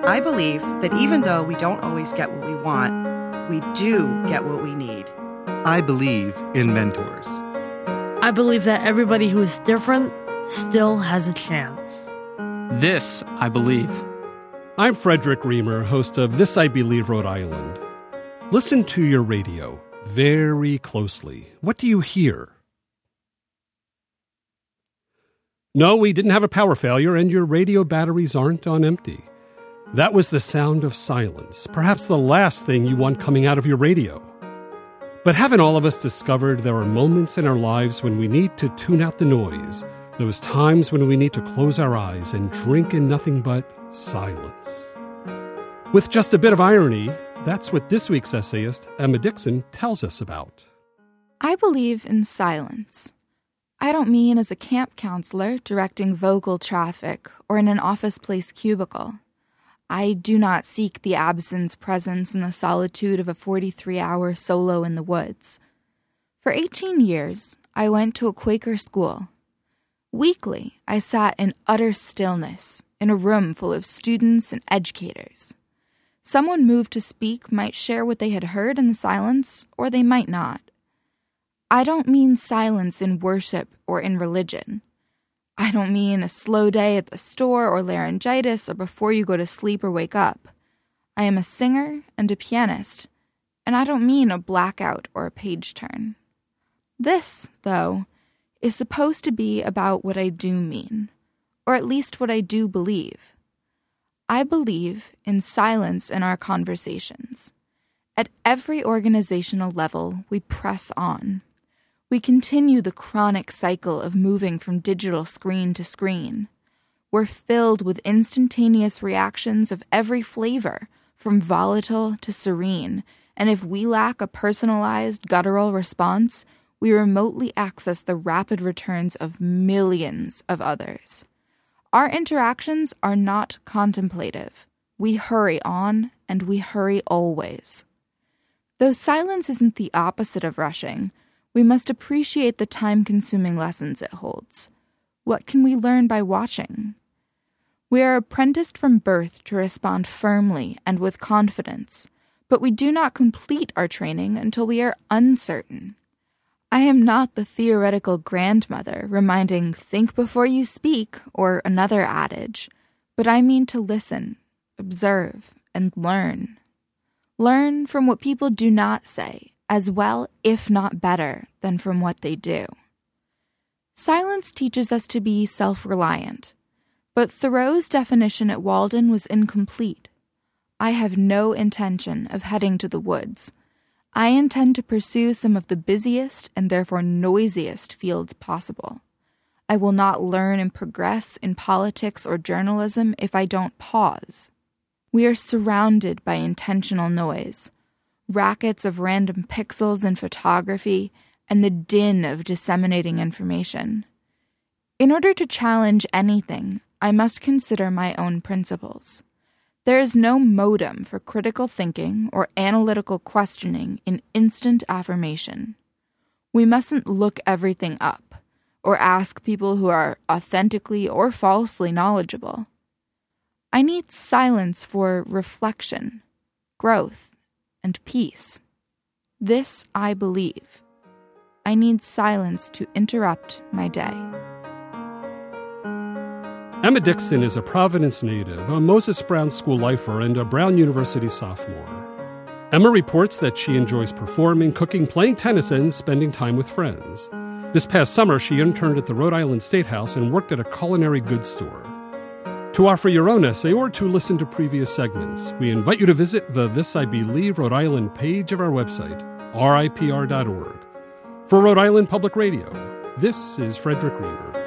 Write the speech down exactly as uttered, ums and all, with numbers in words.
I believe that even though we don't always get what we want, we do get what we need. I believe in mentors. I believe that everybody who is different still has a chance. This I believe. I'm Frederick Reamer, host of This I Believe Rhode Island. Listen to your radio very closely. What do you hear? No, we didn't have a power failure, and your radio batteries aren't on empty. That was the sound of silence, perhaps the last thing you want coming out of your radio. But haven't all of us discovered there are moments in our lives when we need to tune out the noise, those times when we need to close our eyes and drink in nothing but silence? With just a bit of irony, that's what this week's essayist, Emma Dixon, tells us about. I believe in silence. I don't mean as a camp counselor directing vocal traffic or in an office place cubicle. I do not seek the absence, presence, and the solitude of a forty-three hour solo in the woods. For eighteen years, I went to a Quaker school. Weekly, I sat in utter stillness in a room full of students and educators. Someone moved to speak might share what they had heard in the silence, or they might not. I don't mean silence in worship or in religion. I don't mean a slow day at the store or laryngitis or before you go to sleep or wake up. I am a singer and a pianist, and I don't mean a blackout or a page turn. This, though, is supposed to be about what I do mean, or at least what I do believe. I believe in silence in our conversations. At every organizational level, we press on. We continue the chronic cycle of moving from digital screen to screen. We're filled with instantaneous reactions of every flavor, from volatile to serene, and if we lack a personalized, guttural response, we remotely access the rapid returns of millions of others. Our interactions are not contemplative. We hurry on, and we hurry always. Though silence isn't the opposite of rushing, we must appreciate the time-consuming lessons it holds. What can we learn by watching? We are apprenticed from birth to respond firmly and with confidence, but we do not complete our training until we are uncertain. I am not the theoretical grandmother reminding "think before you speak" or another adage, but I mean to listen, observe, and learn. Learn from what people do not say, as well, if not better, than from what they do. Silence teaches us to be self-reliant, but Thoreau's definition at Walden was incomplete. I have no intention of heading to the woods. I intend to pursue some of the busiest and therefore noisiest fields possible. I will not learn and progress in politics or journalism if I don't pause. We are surrounded by intentional noise, rackets of random pixels in photography, and the din of disseminating information. In order to challenge anything, I must consider my own principles. There is no modem for critical thinking or analytical questioning in instant affirmation. We mustn't look everything up, or ask people who are authentically or falsely knowledgeable. I need silence for reflection, growth, and peace. This I believe. I need silence to interrupt my day. Emma Dixon is a Providence native, a Moses Brown School lifer, and a Brown University sophomore. Emma reports that she enjoys performing, cooking, playing tennis, and spending time with friends. This past summer, she interned at the Rhode Island State House and worked at a culinary goods store. To offer your own essay or to listen to previous segments, we invite you to visit the This I Believe Rhode Island page of our website, R I P R dot org. For Rhode Island Public Radio, this is Frederick Reamer.